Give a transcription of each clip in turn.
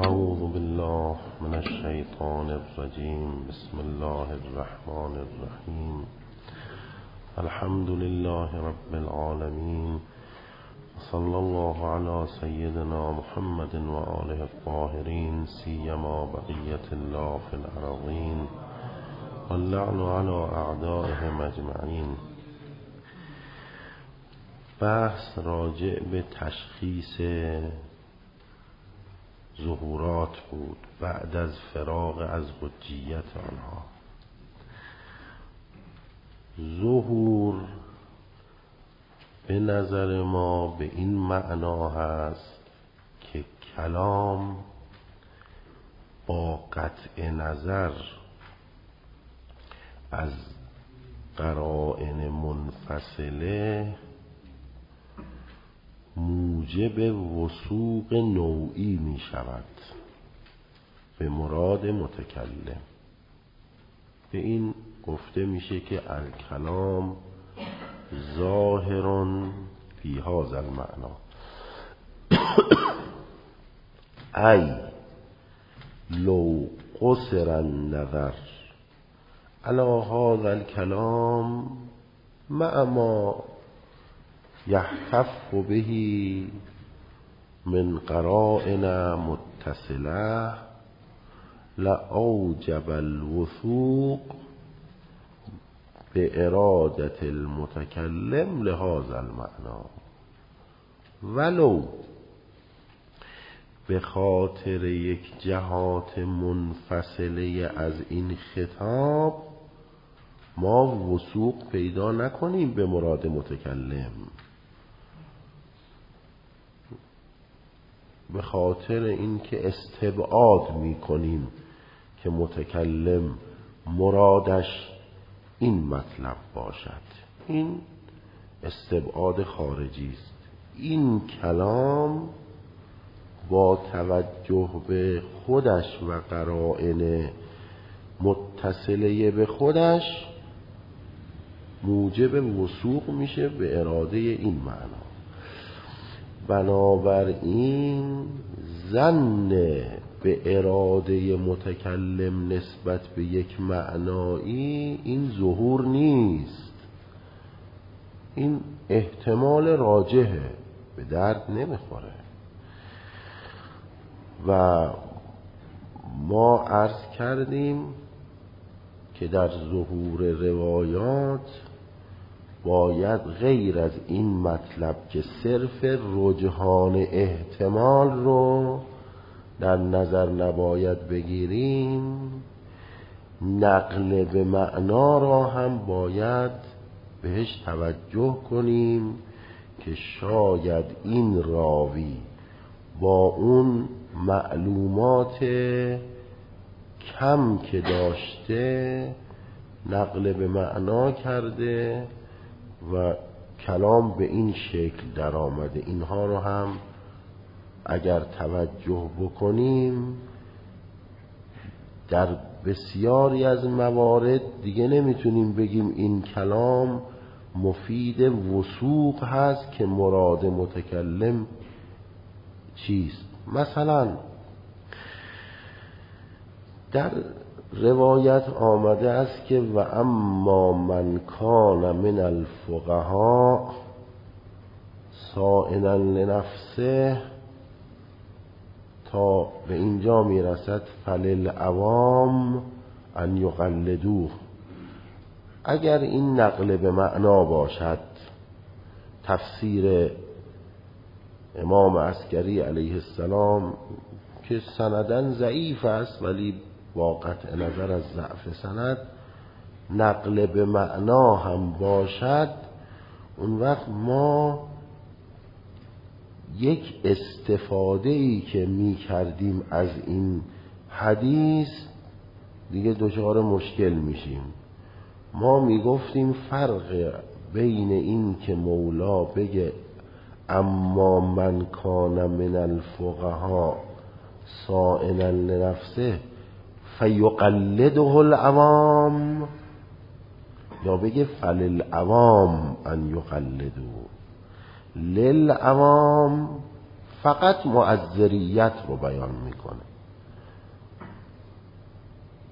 أعوذ بالله من الشيطان الرجيم. بسم الله الرحمن الرحيم. الحمد لله رب العالمين، صلى الله على سيدنا محمد وآله الطاهرين، سيما بقية الله في الأرضين، واللعن على أعدائهم أجمعين. بحث راجع به تشخیص ظهورات بود بعد از فراغ از حجیت آنها. ظهور به نظر ما به این معنا هست که کلام با قطع نظر از قرائن منفصله موجب وثوق نوعی می شود به مراد متکلم. به این گفته میشه که الکلام ظاهر فی هذا المعنا ای لو قصر النظر علی هذا الکلام مع ما یحتف به من قرائن متصله لأوجب الوثوق به ارادت المتکلم لهذا المعنى، ولو به خاطر یک جهات منفصله از این خطاب ما وثوق پیدا نکنیم به مراد متکلم، به خاطر اینکه استبعاد میکنیم که متکلم مرادش این مطلب باشد. این استبعاد خارجی است. این کلام با توجه به خودش و قرائن متصله به خودش موجب وثوق میشه به اراده این معنا. بنابراین ظن به اراده متکلم نسبت به یک معنایی این ظهور نیست. این احتمال راجحه، به درد نمیخوره. و ما عرض کردیم که در ظهور روایات باید غیر از این مطلب که صرف رجحان احتمال رو در نظر نباید بگیریم، نقل به معنا را هم باید بهش توجه کنیم که شاید این راوی با اون معلومات کم که داشته نقل به معنا کرده و کلام به این شکل در آمده. اینها رو هم اگر توجه بکنیم در بسیاری از موارد دیگه نمیتونیم بگیم این کلام مفید وثوق هست که مراد متکلم چیست. مثلا در روایت آمده است که و اما من کان من الفقهاء صائنا لنفسه تا به اینجا میرسد فللعوام ان یقلدوه. اگر این نقل به معنا باشد، تفسیر امام عسکری علیه السلام که سندن ضعیف است ولی با قطع نظر از ضعف سند نقل به معنا هم باشد، اون وقت ما یک استفاده‌ای که می کردیم از این حدیث دیگه دچار مشکل میشیم. ما می گفتیم فرق بین این که مولا بگه اما من کان من الفقهاء صائنا لنفسه فیقلده العوام، یا بگه فللعوام ان یقلدو. للعوام فقط معذریت رو بیان میکنه.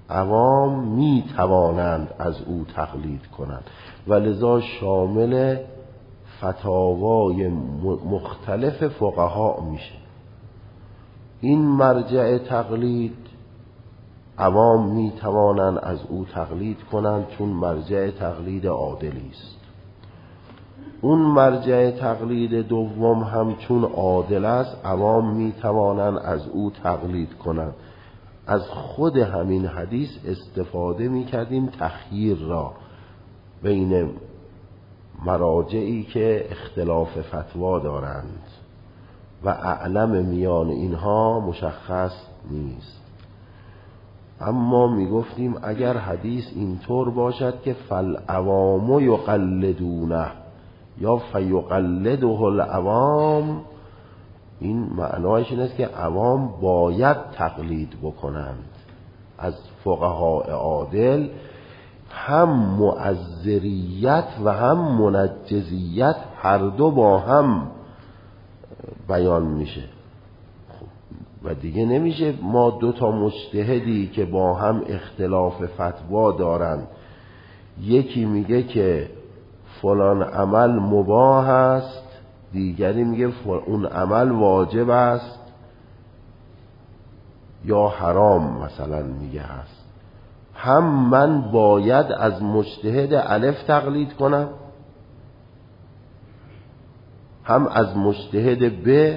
عوام می توانند از او تقلید کنند و لذا شامل فتاوای مختلف فقها میشه. این مرجع تقلید عوام می توانند از او تقلید کنند چون مرجع تقلید عادلی است. اون مرجع تقلید دوم هم چون عادل است عوام می توانند از او تقلید کنند. از خود همین حدیث استفاده می کردیم تخییر را بین مراجعی که اختلاف فتوا دارند و اعلم میان اینها مشخص نیست. اما می گفتیم اگر حدیث اینطور باشد که فالعوام یقلدونه یا فیقلده العوام، این معنایش این است که عوام باید تقلید بکنند از فقهای عادل. هم معذریت و هم منجزیت هر دو با هم بیان میشه و دیگه نمیشه ما دو تا مجتهدی که با هم اختلاف فتوا دارن، یکی میگه که فلان عمل مباح است، دیگری میگه اون عمل واجب است یا حرام مثلا میگه هست. هم من باید از مجتهد الف تقلید کنم، هم از مجتهد ب.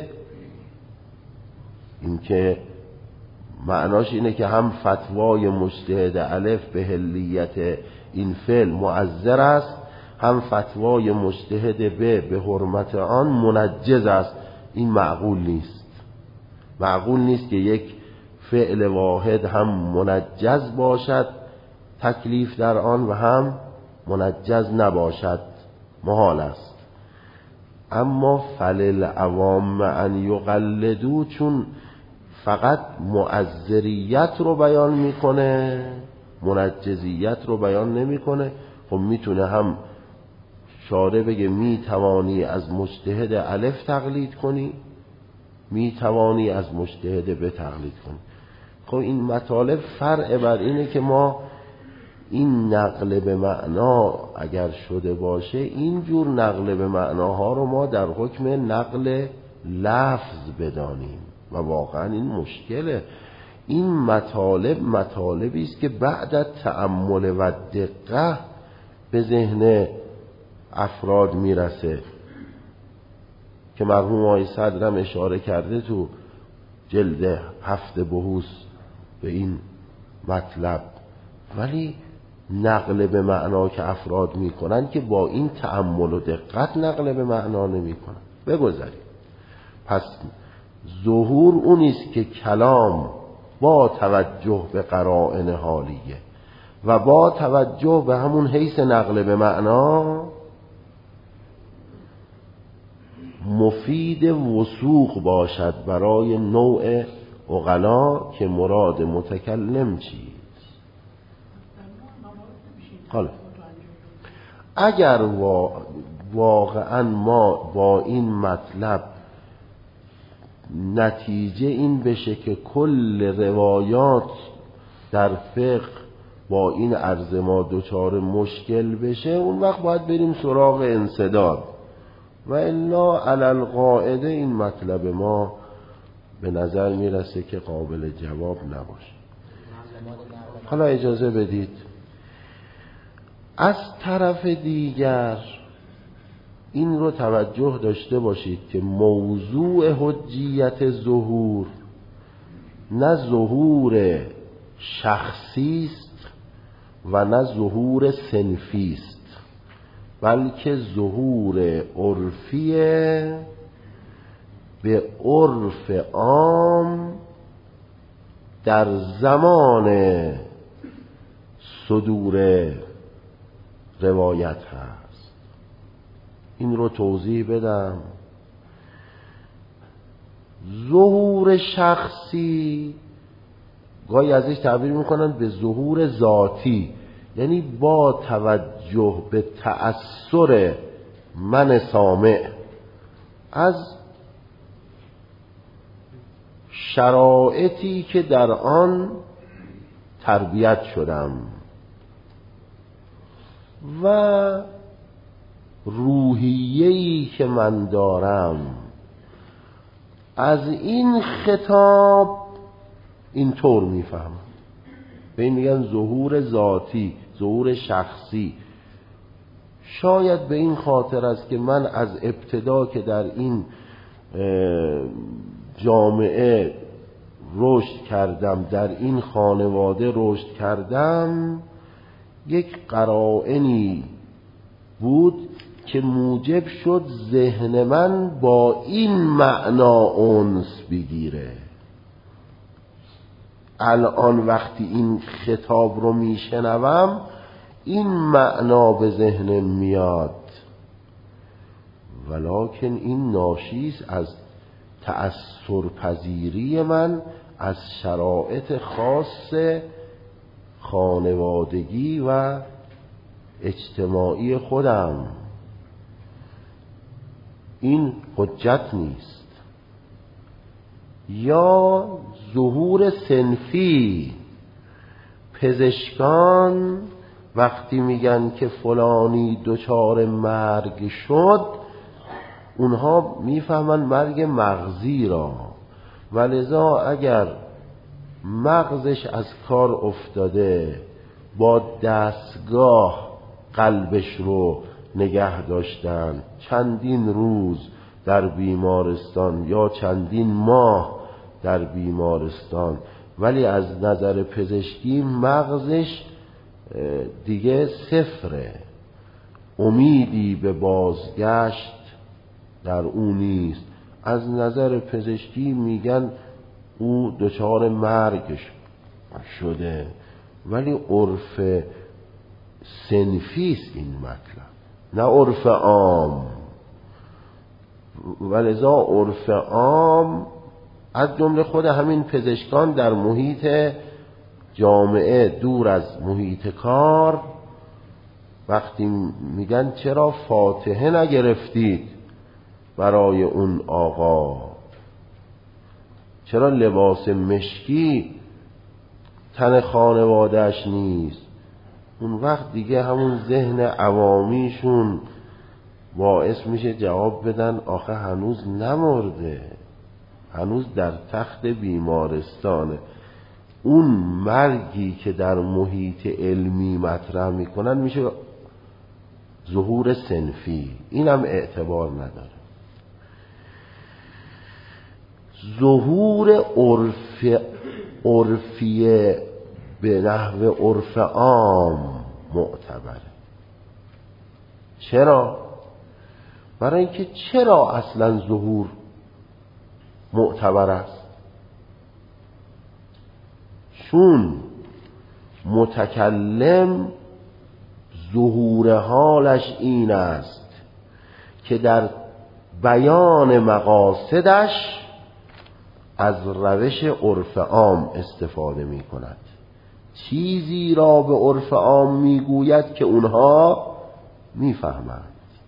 این که معناش اینه که هم فتوای مجتهد الف به حلیت این فعل معذر است، هم فتوای مجتهد ب به حرمت آن منجز است. این معقول نیست. معقول نیست که یک فعل واحد هم منجز باشد تکلیف در آن و هم منجز نباشد، محال است. اما فللعوام ان یقلدوا چون فقط معذریت رو بیان میکنه، منجزیت رو بیان نمیکنه، خب میتونه هم شارع بگه میتوانی از مجتهد الف تقلید کنی، میتوانی از مجتهد ب تقلید کنی. خب این مطالب فرع بر اینه که ما این نقل به معنا اگر شده باشه اینجور نقل به معناها رو ما در حکم نقل لفظ بدانیم و واقعا این مشکله. این مطالبی است که بعد از تأمل و دقت به ذهن افراد میرسه که مرحوم آقای صدرم اشاره کرده تو جلد 7 بحوث به این مطلب. ولی نقل به معنا که افراد میکنن که با این تأمل و دقت نقل به معنا نمیکنن. بگذاریم. پس ظهور اونیست که کلام با توجه به قرائن حالیه و با توجه به همون حیث نقل به معنا مفید وثوق باشد برای نوع عقلا که مراد متکلم چیست. حالا اگر واقعا ما با این مطلب نتیجه این بشه که کل روایات در فقه با این عرض ما دچار مشکل بشه، اون وقت باید بریم سراغ انسداد و الا علی القاعده این مطلب ما به نظر میرسه که قابل جواب نباشه. حالا اجازه بدید از طرف دیگر این رو توجه داشته باشید که موضوع حجیت ظهور نه ظهور شخصی است و نه ظهور صنفی است، بلکه ظهور عرفیه به عرف عام در زمان صدور روایت هست. این رو توضیح بدم. ظهور شخصی گاهی ازش تعبیر میکنن به ظهور ذاتی، یعنی با توجه به تأثر من سامع از شرایطی که در آن تربیت شدم و روحیه‌ای که من دارم از این خطاب اینطور میفهمم. به این میگن ظهور ذاتی، ظهور شخصی. شاید به این خاطر است که من از ابتدا که در این جامعه رشد کردم، در این خانواده رشد کردم، یک قرائنی بود که موجب شد ذهن من با این معنا انس بگیره. الان وقتی این خطاب رو میشنوم این معنا به ذهنم میاد، ولکن این ناشیست از تأثر پذیری من از شرایط خاص خانوادگی و اجتماعی خودم. این حجت نیست. یا ظهور صنفی، پزشکان وقتی میگن که فلانی دچار مرگ شد، اونها میفهمن مرگ مغزی را، ولذا اگر مغزش از کار افتاده با دستگاه قلبش رو نگه داشتن چندین روز در بیمارستان یا چندین ماه در بیمارستان، ولی از نظر پزشکی مغزش دیگه صفره، امیدی به بازگشت در اون نیست. از نظر پزشکی میگن او دچار مرگ شده، ولی عرف صنفی است این مطلب، نه عرف عام. ولذا عرف عام از جمله خود همین پزشکان در محیط جامعه دور از محیط کار وقتی میگن چرا فاتحه نگرفتید برای اون آقا، چرا لباس مشکی تن خانوادهش نیست، اون وقت دیگه همون ذهن عوامیشون باعث میشه جواب بدن آخه هنوز نمرده، هنوز در تخت بیمارستانه. اون مرگی که در محیط علمی مطرح میکنن میشه ظهور صنفی، اینم اعتبار نداره. ظهور عرفیه به نحو عرف عام معتبره. چرا؟ برای اینکه چرا اصلا ظهور معتبر است؟ چون متکلم ظهور حالش این است که در بیان مقاصدش از روش عرف عام استفاده می کند. چیزی را به عرف عام می گوید که اونها می فهمند.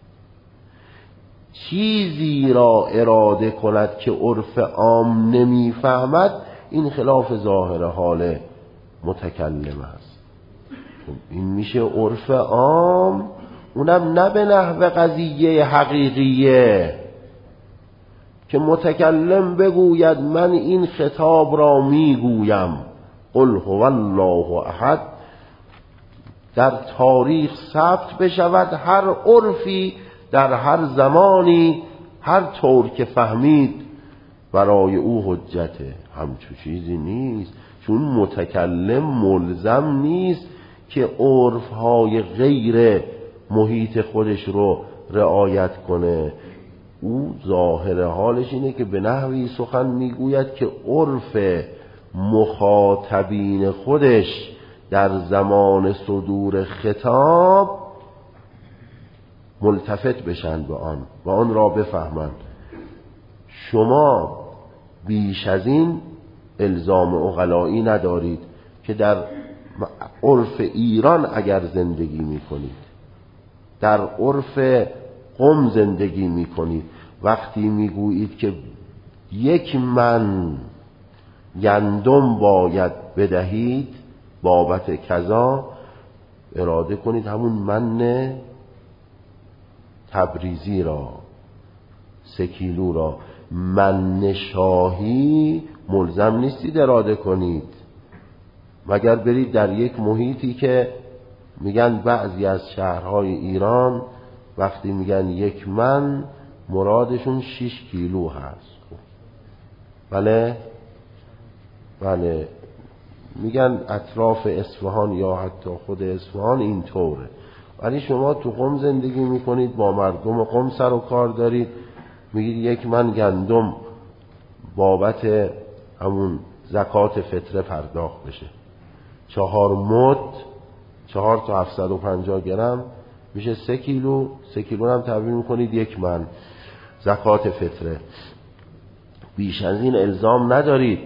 چیزی را اراده کند که عرف عام نمی فهمد، این خلاف ظاهر حال متکلم است. این میشه عرف عام، اونم نه به نحو قضیه حقیقیه که متکلم بگوید من این خطاب را میگویم قل هو الله احد، در تاریخ ثبت بشود، هر عرفی در هر زمانی هر طور که فهمید برای او حجته. همچون چیزی نیست، چون متکلم ملزم نیست که عرفهای غیر محیط خودش رو رعایت کنه. او ظاهر حالش اینه که به نحوی سخن میگوید که عرف مخاطبین خودش در زمان صدور خطاب ملتفت بشن به آن و آن را بفهمند. شما بیش از این الزام عقلایی ندارید که در عرف ایران اگر زندگی میکنید، در عرف قم زندگی میکنید، وقتی میگویید که یک من گندم باید بدهید، بابت کذا اراده کنید همون من تبریزی را، 3 کیلو را. من شاهی ملزم نیستید اراده کنید، مگر برید در یک محیطی که میگن بعضی از شهرهای ایران وقتی میگن 1 من مرادشون 6 کیلو هست. بله میگن اطراف اصفهان یا حتی خود اصفهان اینطوره، ولی شما تو قم زندگی میکنید، با مردم قم سر و کار دارید، میگید 1 من گندم بابت همون زکات فطره پرداخت بشه. 4 مد 4 تا 750 گرم میشه 3 کیلو. 3 کیلو هم تبدیل میکنید 1 من زکات فطره. بیش از این الزام ندارید.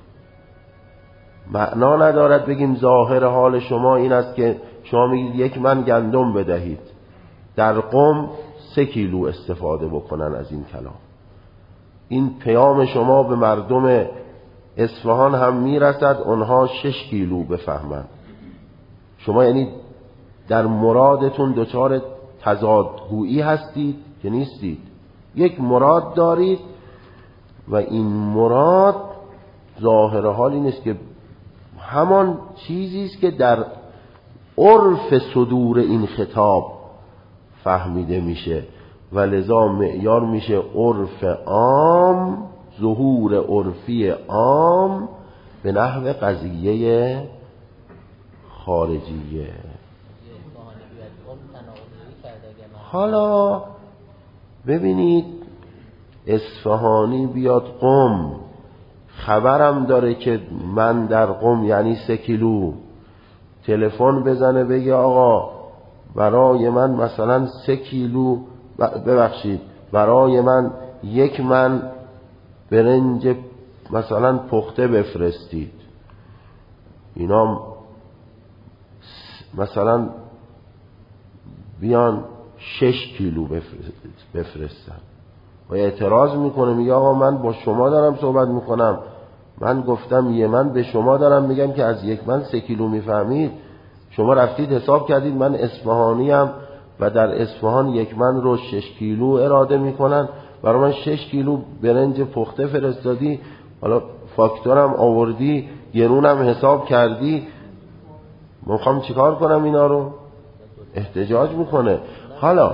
معنا ندارد بگیم ظاهر حال شما این است که شما میگید 1 من گندم بدهید، در قم 3 کیلو استفاده بکنن از این کلام. این پیام شما به مردم اصفهان هم میرسد، اونها 6 کیلو بفهمند. شما یعنی در مرادتون دچار تضادگویی هستید که نیستید. یک مراد دارید و این مراد ظاهر حال این است که همان چیزی است که در عرف صدور این خطاب فهمیده میشه و لذا معیار میشه عرف عام، ظهور عرفی عام به نحو قضیه خارجیه. حالا ببینید اصفهانی بیاد قم، خبرم داره که من در قم یعنی 3 کیلو، تلفن بزنه بگه آقا برای من مثلا 3 کیلو ببخشید برای من 1 من برنج مثلا پخته بفرستید، اینا مثلا بیان 6 کیلو بفرستن و اعتراض میکنه، میگه آقا من با شما دارم صحبت میکنم، من گفتم 1 من به شما دارم میگم که از 1 من 3 کیلو میفهمید، شما رفتید حساب کردید من اصفهانیم و در اصفهان 1 من رو 6 کیلو اراده میکنن، برای من 6 کیلو برنج پخته فرستادی، حالا فاکتورم آوردی، گرونم حساب کردی، من میخوام چیکار کنم اینا رو؟ احتجاج میکنه. حالا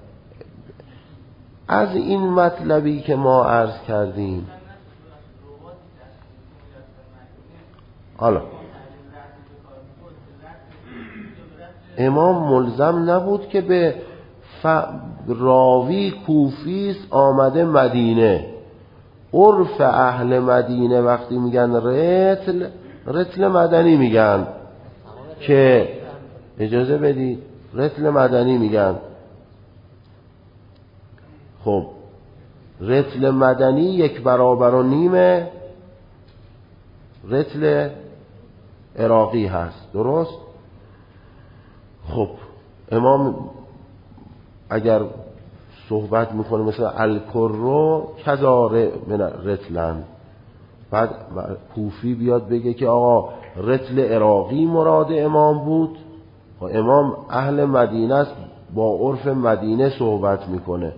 از این مطلبی که ما عرض کردیم، حالا امام ملزم نبود که به راوی کوفیست آمده مدینه. عرف اهل مدینه وقتی میگن رتل مدنی میگن، که اجازه بدید رتل مدنی میگن. خب رتل مدنی 1 برابر و نیم رتل عراقی هست، درست؟ خب امام اگر صحبت میکنه مثلا الکرو کزاره من رتلن، بعد کوفی بیاد بگه که آقا رتل عراقی مراد امام بود، و امام اهل مدینه است با عرف مدینه صحبت میکنه.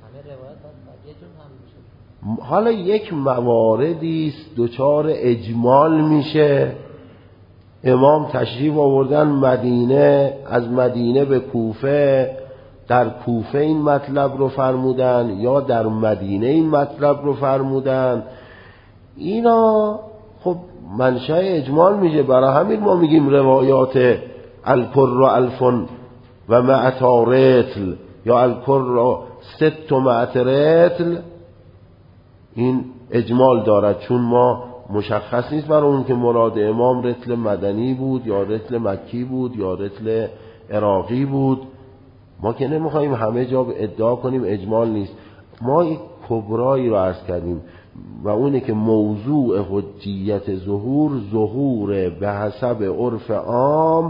حالا یک مواردی است دچار اجمال میشه، امام تشریف آوردن مدینه، از مدینه به کوفه، در کوفه این مطلب رو فرمودن یا در مدینه این مطلب رو فرمودن، اینا خب منشأ اجمال میشه. برای همین ما میگیم روایات الکر الفن و معتا رتل یا الکر 600 رتل این اجمال دارد، چون ما مشخص نیست برای اون که مراد امام رتل مدنی بود یا رتل مکی بود یا رتل عراقی بود. ما که نمیخواییم همه جا ادعا کنیم اجمال نیست. ما یک کبرایی رو عرض کردیم و اونه که موضوع حجیت ظهور به حسب عرف عام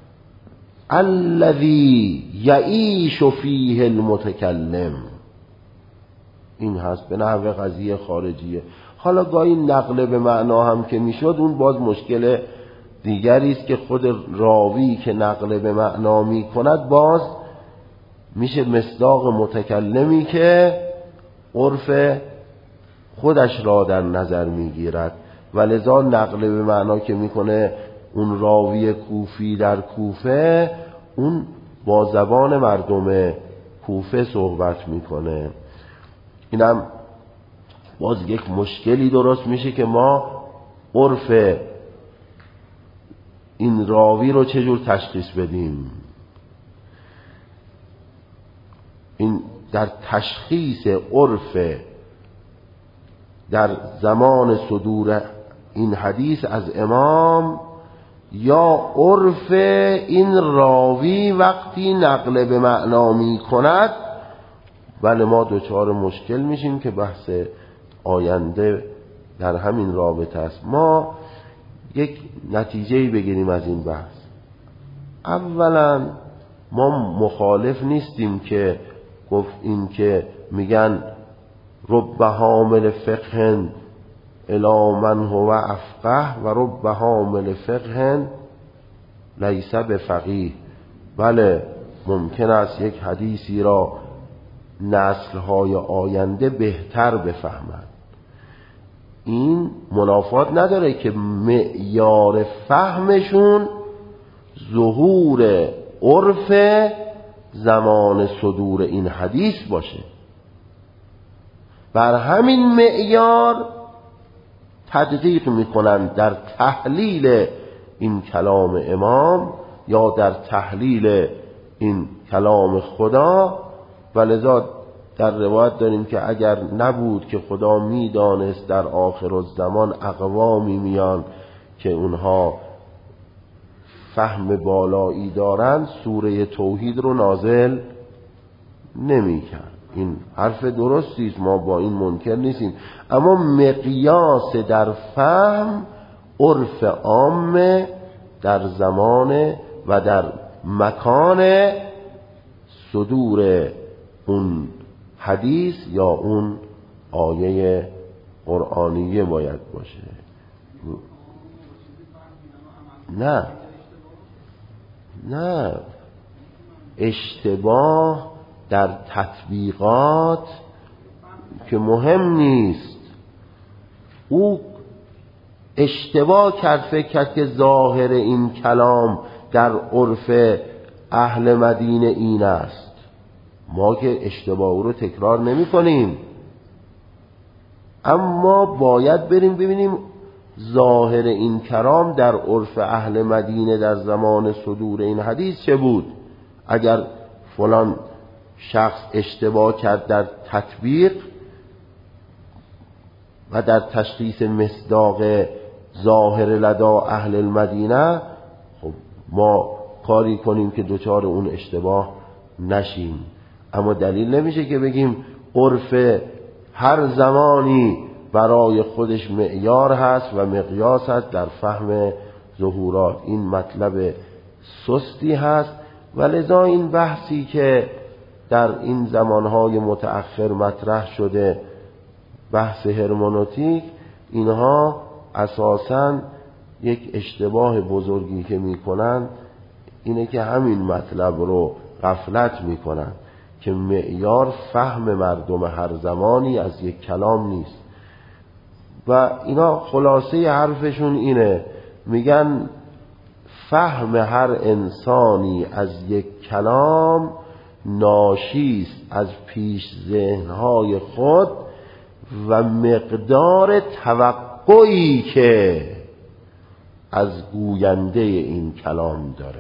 الذی یعیش فیه المتکلم، این هست به نحو قضیه خارجیه. حالا گاهی نقل به معنا هم که میشد اون باز مشکل دیگری است که خود راوی که نقل به معنا می کند باز میشه مصداق متکلمی که عرف خودش را در نظر میگیرد و لذا نقل به معنا که میکنه اون راوی کوفی در کوفه، اون با زبان مردم کوفه صحبت میکنه. اینم باز یک مشکلی درست میشه که ما عرف این راوی رو چجور تشخیص بدیم. این در تشخیص عرف در زمان صدور این حدیث از امام یا عرف این راوی وقتی نقل به معنا می کند، بله ما دچار مشکل میشیم که بحث آینده در همین رابطه است. ما یک نتیجه‌ای بگیریم از این بحث. اولا ما مخالف نیستیم که گفت این که میگن رب حامل فقه الی من هو افقه و رب حامل فقه لیس بفقیه. بله ممکن است یک حدیثی را نسل‌های آینده بهتر بفهمند. این منافات نداره که معیار فهمشون ظهور عرف زمان صدور این حدیث باشه. بر همین معیار تدقیق میکنن در تحلیل این کلام امام یا در تحلیل این کلام خدا. و لذا در روایت داریم که اگر نبود که خدا میدانست در آخر الزمان اقوامی میان که اونها فهم بالایی دارند، سوره توحید رو نازل نمی‌کرد. این حرف درستی است، ما با این منکر نیستیم، اما مقیاس در فهم عرف عام در زمان و در مکان صدور اون حدیث یا اون آیه قرآنیه باید باشه. نه اشتباه در تطبیقات که مهم نیست. او اشتباه کرد، فکر کرد که ظاهر این کلام در عرف اهل مدینه این است. ما که اشتباه او رو تکرار نمی کنیم، اما باید بریم ببینیم ظاهر این کلام در عرف اهل مدینه در زمان صدور این حدیث چه بود. اگر فلان شخص اشتباه کرد در تطبیق و در تشخیص مصداق ظاهر لدا اهل المدینه، خب ما کاری کنیم که دوچار اون اشتباه نشیم. اما دلیل نمیشه که بگیم عرف هر زمانی برای خودش معیار هست و مقیاس هست در فهم ظهورات. این مطلب سستی هست و لذا این بحثی که در این زمانهای متأخر مطرح شده، بحث هرمنوتیک، اینها اساساً یک اشتباه بزرگی که میکنن اینه که همین مطلب رو غفلت میکنن که معیار فهم مردم هر زمانی از یک کلام نیست. و اینا خلاصه حرفشون اینه، میگن فهم هر انسانی از یک کلام ناشیست از پیش ذهنهای خود و مقدار توقعی که از گوینده این کلام داره.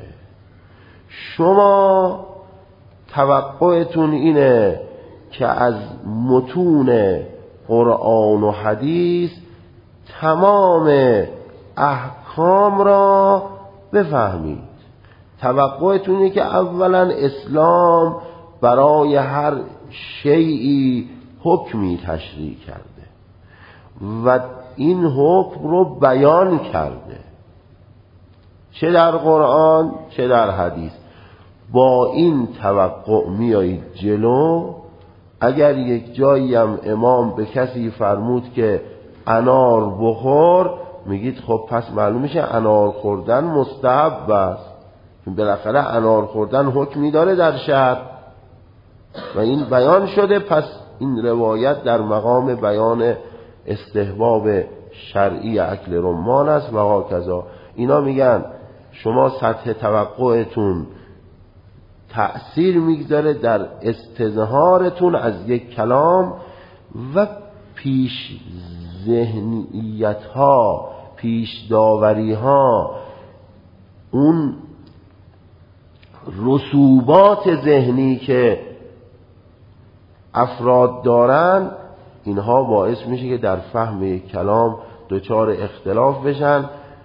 شما توقعتون اینه که از متون قرآن و حدیث تمام احکام را بفهمید. توقعتون اینه که اولا اسلام برای هر شیئی حکمی تشریع کرده و این حکم رو بیان کرده، چه در قرآن چه در حدیث. با این توقع میایید جلو. اگر یک جایی هم امام به کسی فرمود که انار بخور، میگید خب پس معلوم میشه انار خوردن مستحب است، بالاخره انار خوردن حکمی داره در شرع و این بیان شده، پس این روایت در مقام بیان استحباب شرعی اکل رمان است و هاکذا. اینا میگن شما سطح توقعتون تأثیر میگذاره در استظهارتون از یک کلام و پیش ذهنیت ها، پیش داوری ها، اون رسوبات ذهنی که افراد دارن، اینها باعث میشه که در فهم یک کلام دچار اختلاف بشن.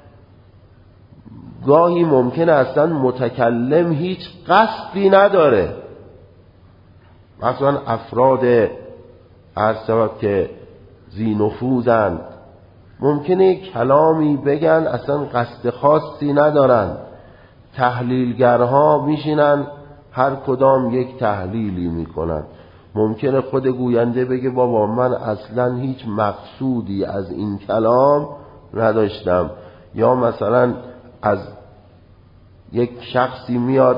گاهی ممکنه اصلا متکلم هیچ قصدی نداره، مثلا افراد هر سبب که ذی نفوذن ممکنه کلامی بگن اصلا قصد خاصی ندارن. تحلیلگرها میشینن هر کدام یک تحلیلی میکنن، ممکنه خود گوینده بگه بابا من اصلا هیچ مقصودی از این کلام نداشتم، یا مثلا از یک شخصی میاد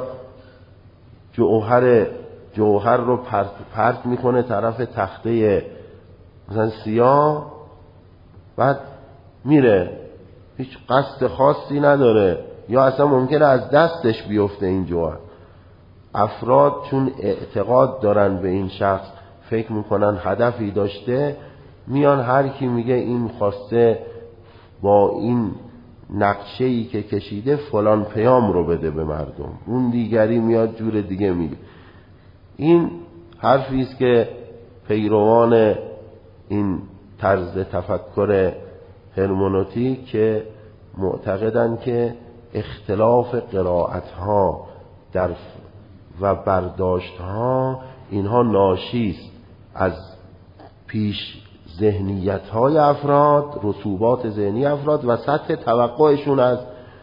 جوهر رو پرت میکنه طرف تخته مثلا سیاه، بعد میره هیچ قصد خاصی نداره، یا اصلا ممکنه از دستش بیفته این جوهر. افراد چون اعتقاد دارن به این شخص، فکر میکنن هدفی داشته، میان هر کی میگه این خواسته با این نقشه‌ای که کشیده فلان پیام رو بده به مردم، اون دیگری میاد جور دیگه میگه. این حرفی است که پیروان این طرز تفکر هرمنوتیک که معتقدن که اختلاف قرائت‌ها در و برداشت‌ها اینها ناشی است از پیش ذهنیت‌های افراد، رسوبات ذهنی افراد و سطح توقعشون از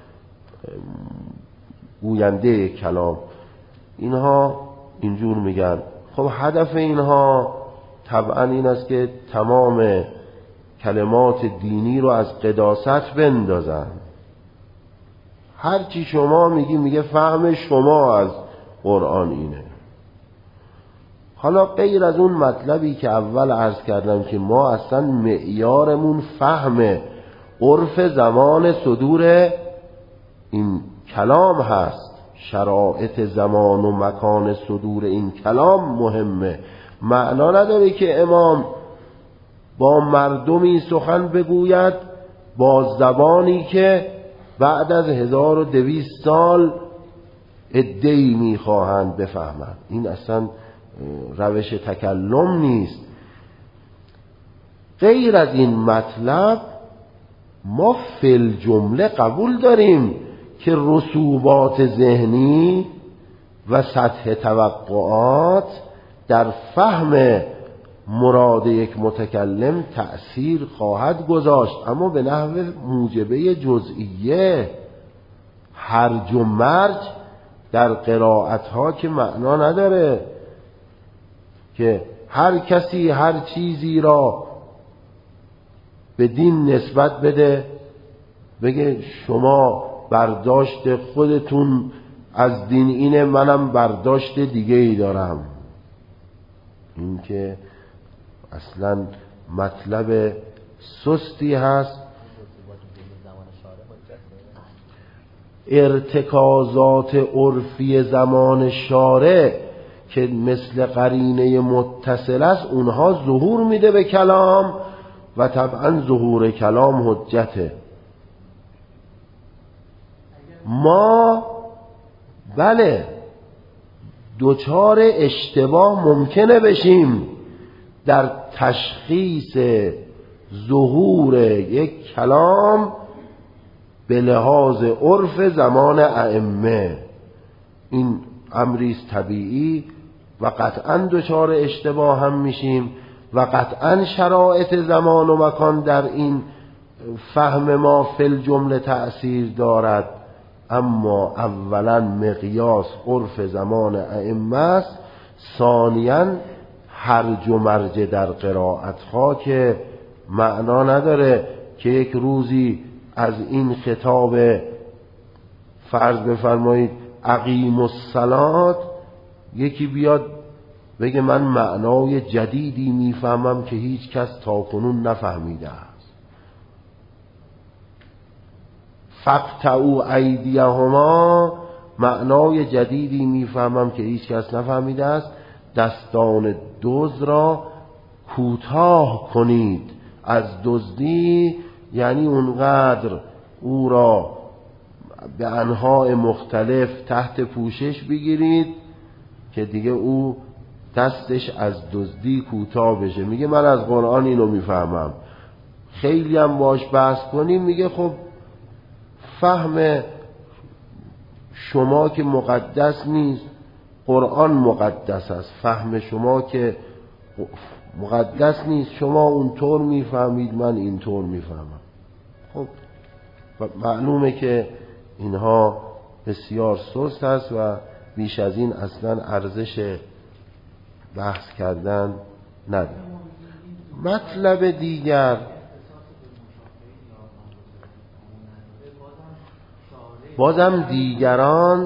گوینده کلام. اینها اینجور میگن. خب هدف اینها طبعا این است که تمام کلمات دینی رو از قداست بندازن. هرچی شما میگه فهم شما از قرآن اینه. حالا غیر از اون مطلبی که اول عرض کردم که ما اصلا معیارمون فهم عرف زمان صدور این کلام هست، شرایط زمان و مکان صدور این کلام مهمه. معنا نداره که امام با مردمی سخن بگوید با زبانی که بعد از 1200 سال عده‌ای میخواهند بفهمند. این اصلا روش تکلم نیست. غیر از این مطلب ما فی الجمله قبول داریم که رسوبات ذهنی و سطح توقعات در فهم مراد یک متکلم تأثیر خواهد گذاشت، اما به نحو موجبه جزئیه. هرج و مرج در قرائت ها که معنا نداره که هر کسی هر چیزی را به دین نسبت بده، بگه شما برداشت خودتون از دین اینه، منم برداشت دیگه ای دارم. این که اصلا مطلب سستی هست. ارتکازات عرفی زمان شارع که مثل قرینه متصل است، اونها ظهور میده به کلام و طبعا ظهور کلام حجته. ما بله دوچار اشتباه ممکنه بشیم در تشخیص ظهور یک کلام به لحاظ عرف زمان ائمه. این امریست طبیعی و قطعا دچار اشتباه هم میشیم و قطعا شرایط زمان و مکان در این فهم ما فی الجمله تأثیر دارد، اما اولا مقیاس عرف زمان ائمه است، ثانیاً هرج و مرج در قرائت ها که معنا نداره که یک روزی از این خطاب فرض بفرمایید اقیم الصلاة یکی بیاد بگه من معنای جدیدی میفهمم که هیچ کس تاکنون نفهمیده است. فقطعوا ایدیهما، معنای جدیدی میفهمم که هیچ کس نفهمیده است. دستان دزد را کوتاه کنید از دزدی، یعنی اونقدر او را به انواع مختلف تحت پوشش بگیرید که دیگه او دستش از دزدی کوتاه بشه. میگه من از قرآن اینو میفهمم. خیلی هم باش بحث کنیم میگه خب فهم شما که مقدس نیست، قرآن مقدس است. فهم شما که مقدس نیست، شما اونطور میفهمید من اینطور میفهمم. خب معلومه که اینها بسیار سست است و بیش از این اصلا ارزش بحث کردن نداره. مطلب دیگر بازم دیگران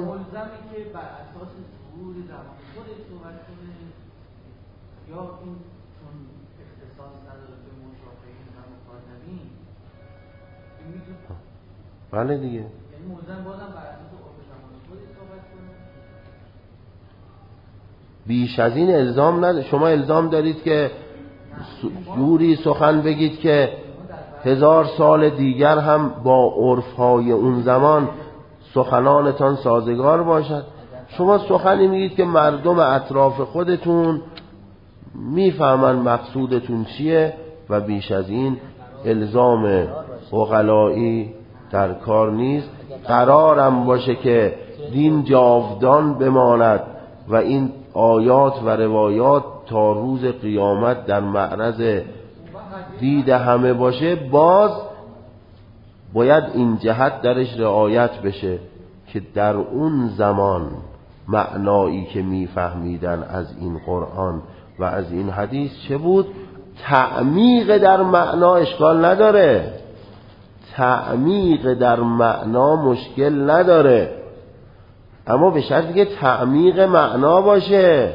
بله دیگه بیش از این الزام نداره. شما الزام دارید که جوری سخن بگید که 1000 سال دیگر هم با عرفهای اون زمان سخنانتان سازگار باشد. شما سخنی میگید که مردم اطراف خودتون میفهمن مقصودتون چیه و بیش از این الزام عقلایی در کار نیست. قرارم باشه که دین جاودان بماند و این آیات و روایات تا روز قیامت در معرض دید همه باشه، باز باید این جهت درش رعایت بشه که در اون زمان معنایی که میفهمیدن از این قرآن و از این حدیث چه بود. تعمیق در معنا اشکال نداره، تعمیق در معنا مشکل نداره، اما به شرطی که تعمیق معنا باشه.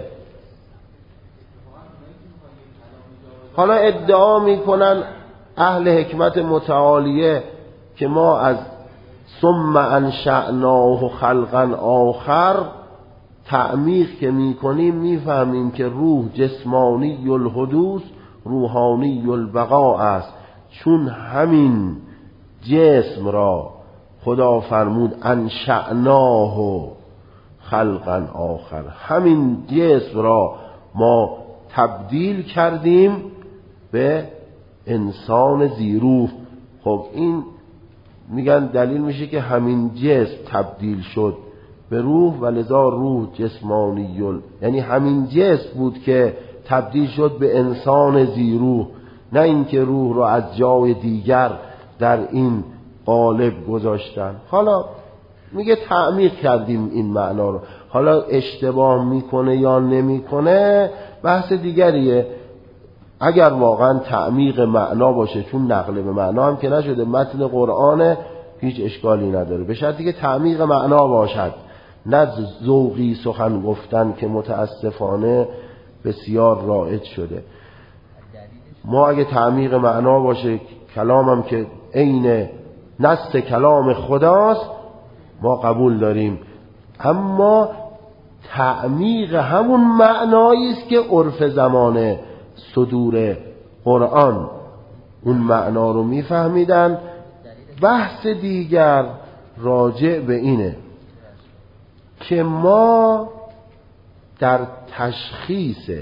حالا ادعا میکنن اهل حکمت متعالیه که ما از ثم انشأناه خلقا آخر تعمیق که میکنیم میفهمیم که روح جسمانی الحدوث روحانی البقاء است، چون همین جسم را خدا فرمود انشأناه خلقا آخر، همین جسم را ما تبدیل کردیم به انسان ذی-روح. خب این میگن دلیل میشه که همین جسم تبدیل شد به روح و لذا روح جسمانی یعنی همین جسم بود که تبدیل شد به انسان ذی-روح، نه اینکه روح رو از جای دیگر در این قالب گذاشتن. حالا میگه تعمیق کردیم این معنا رو. حالا اشتباه میکنه یا نمیکنه بحث دیگریه. اگر واقعا تعمیق معنا باشه، چون نقل به معنا هم که نشده، متن قرآن، هیچ اشکالی نداره، به شرطی که تعمیق معنا باشد، نه ذوقی سخن گفتن که متاسفانه بسیار رایج شده. ما اگه تعمیق معنا باشه، کلامم که عین نص کلام خداست، ما قبول داریم، اما تعمیق همون معنایی است که عرف زمان صدور قرآن اون معنا رو میفهمیدن. بحث دیگر راجع به اینه که ما در تشخیص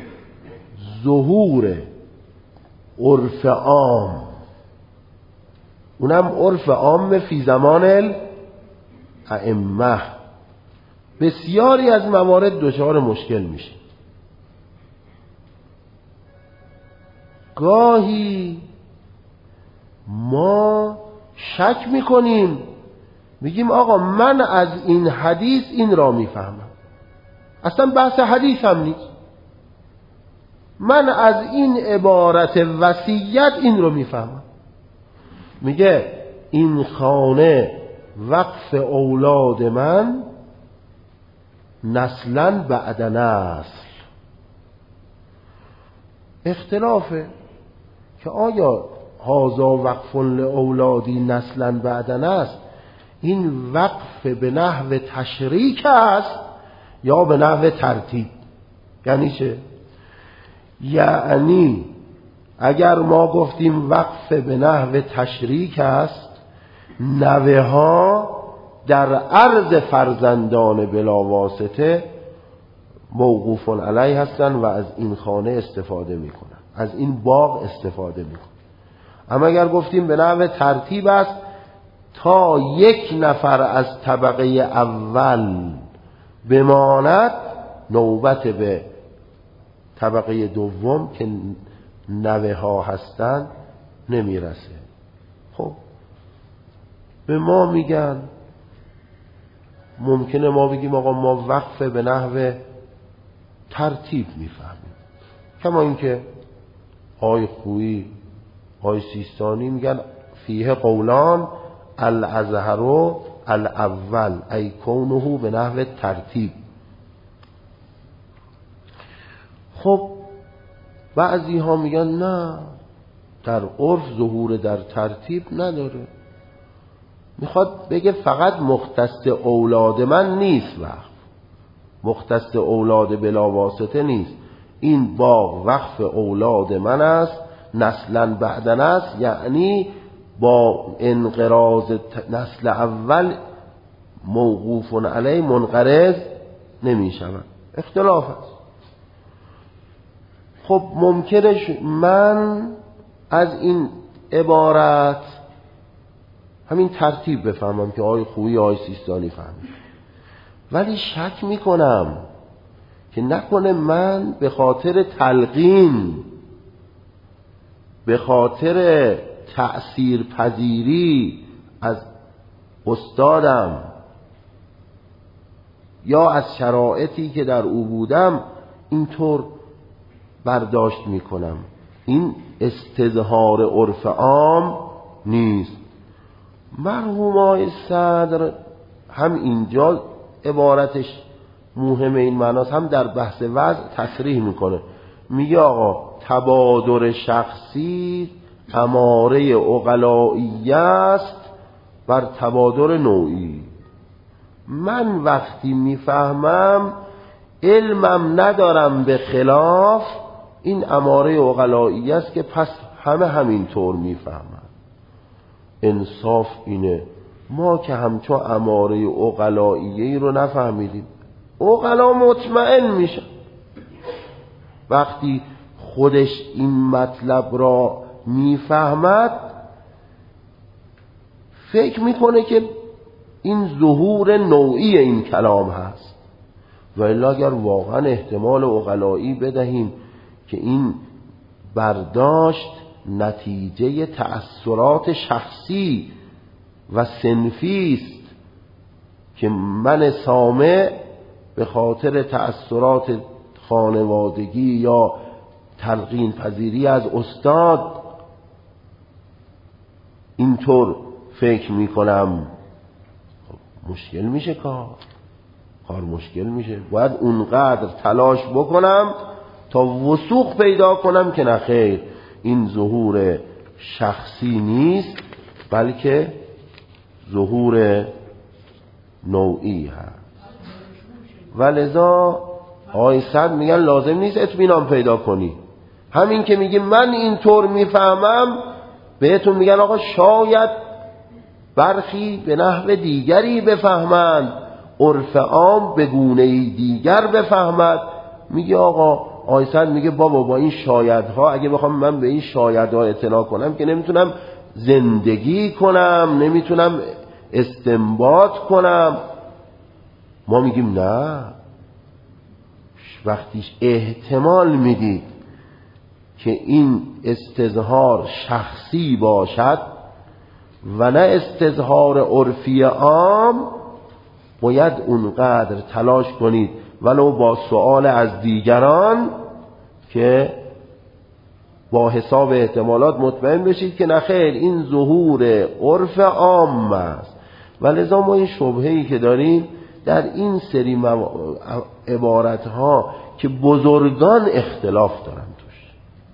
ظهور عرف عام، اونم عرف عام فی زمان الائمه، بسیاری از موارد دچار مشکل میشه. گاهی ما شک میکنیم، میگیم آقا من از این حدیث این را میفهمم، اصلا بحث حدیث هم نیست، من از این عبارت وصیت این رو میفهمم. میگه این خانه وقف اولاد من نسلا بعد نسل. اختلافه که آیا هذا وقف لاولادی نسلا بعد نسل، این وقف به نحو تشریک است یا به نحو ترتیب؟ یعنی چه؟ یعنی اگر ما گفتیم وقف به نحو تشریک است، نوه ها در عرض فرزندان بلا واسطه موقوف علیه هستن و از این خانه استفاده میکنن، از این باغ استفاده میکنن. اما اگر گفتیم به نحو ترتیب است، تا یک نفر از طبقه اول بماند نوبت به طبقه دوم که نوه ها هستند نمیرسه. خب به ما میگن ممکنه ما بگیم آقا ما وقف به نحو ترتیب میفهمیم، کما اینکه آقای خویی، آقای سیستانی میگن فیه قولان الازهر الاول ای کونه به نحو ترتیب. خب بعضی ها میگن نه، در عرف ظهور در ترتیب نداره، میخواد بگه فقط مختص اولاد من نیست، وقف مختص اولاد بلا واسطه نیست، این باغ وقف اولاد من است نسلا بعد نسل، یعنی با انقراض نسل اول موقوف علیه منقرض نمی شود. اختلاف است. خب ممکنه من از این عبارت همین ترتیب بفهمم که آقای خویی آقای سیستانی فهمید، ولی شک میکنم که نکنه من به خاطر تلقین، به خاطر تأثیر پذیری از استادم یا از شرایطی که در او بودم اینطور برداشت میکنم. این استظهار عرف عام نیست. مرحوم آقای صدر هم اینجا عبارتش مهمه این معناست، هم در بحث وضع تصریح میکنه، میگه آقا تبادر شخصی اماره عقلایی است بر تبادر نوعی. من وقتی میفهمم علمم ندارم به خلاف، این اماره عقلایی است که پس همه همینطور میفهمن. انصاف اینه ما که همچون اماره عقلایی رو نفهمیدیم، عقلا مطمئن میشن وقتی خودش این مطلب را میفهمد، فکر میکنه که این ظهور نوعی این کلام هست. و الا اگر واقعا احتمال عقلایی بدهیم که این برداشت نتیجه تأثرات شخصی و صنفی است که من سامع به خاطر تأثرات خانوادگی یا تلقین پذیری از استاد اینطور فکر میکنم، مشکل میشه، کار مشکل میشه. باید اونقدر تلاش بکنم تا وثوق پیدا کنم که نه خیر، این ظهور شخصی نیست بلکه ظهور نوعی هست. ولذا آقای صدر میگن لازم نیست اطمینان پیدا کنی، همین که میگی من اینطور میفهمم، بهتون میگن آقا شاید برخی به نحو دیگری بفهمند، عرف عام به گونه دیگر بفهمد. میگه آقای صدر میگه بابا با این شایدها، اگه بخوام من به این شایدها اطلاع کنم که نمیتونم زندگی کنم، نمیتونم استنباط کنم. ما میگیم نه، وقتی احتمال میدید که این استظهار شخصی باشد و نه استظهار عرفی عام، باید اونقدر تلاش کنید ولو با سؤال از دیگران که با حساب احتمالات مطمئن بشید که نخیر این ظهور عرف عام است. و لذا ما این شبهه‌ای که داریم در این سری عبارتها که بزرگان اختلاف دارن توش،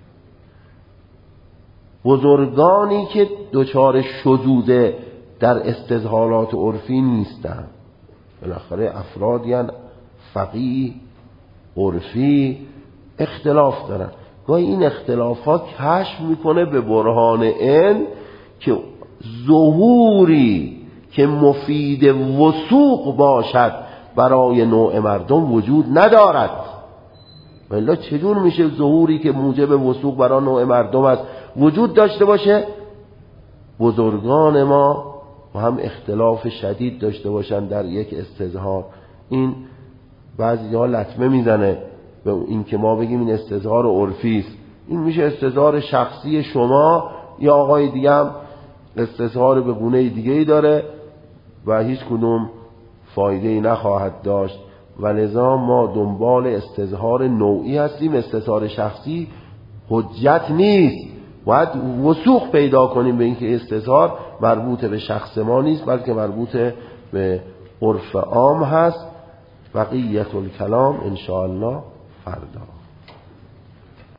بزرگانی که دچار شذوذ در استظهارات عرفی نیستن، بالاخره افرادی هستند فقیه عرفی اختلاف دارن. گاهی این اختلاف ها کشف میکنه به برهان علم که ظهوری که مفید وثوق باشد برای نوع مردم وجود ندارد. والا چجور میشه ظهوری که موجب وثوق برای نوع مردم است وجود داشته باشه؟ بزرگان ما و هم اختلاف شدید داشته باشن در یک استظهار. این بعضی ها لطمه میزنه به این که ما بگیم این استظهار عرفی است. این میشه استظهار شخصی شما، یا آقای دیگه هم استظهار به گونه دیگه‌ای داره و هیچ کدوم فایده‌ای نخواهد داشت. و لذا ما دنبال استظهار نوعی هستیم. استظهار شخصی حجت نیست، باید وثوق پیدا کنیم به اینکه استظهار مربوط به شخص ما نیست بلکه مربوط به عرف عام هست. بقیت الکلام ان شاء الله فردا.